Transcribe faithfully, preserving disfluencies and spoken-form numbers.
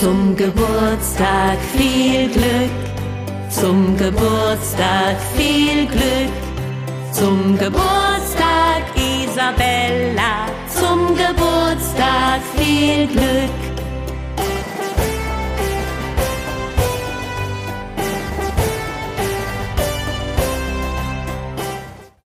Zum Geburtstag viel Glück, zum Geburtstag viel Glück, zum Geburtstag Isabella, zum Geburtstag viel Glück.